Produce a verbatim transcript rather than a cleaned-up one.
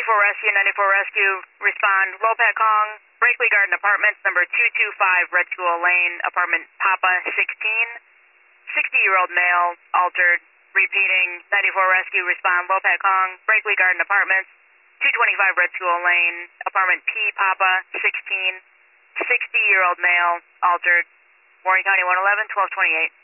ninety-four Rescue, ninety-four Rescue, respond. Lopat Kong, Brakely Garden Apartments, number two two five Red School Lane, apartment Papa sixteen. sixty-year-old male, altered. Repeating, ninety-four Rescue, respond. Lopat Kong, Brakely Garden Apartments, two twenty-five Red School Lane, apartment P Papa sixteen. sixty-year-old male, altered. Warren County one eleven, twelve twenty-eight.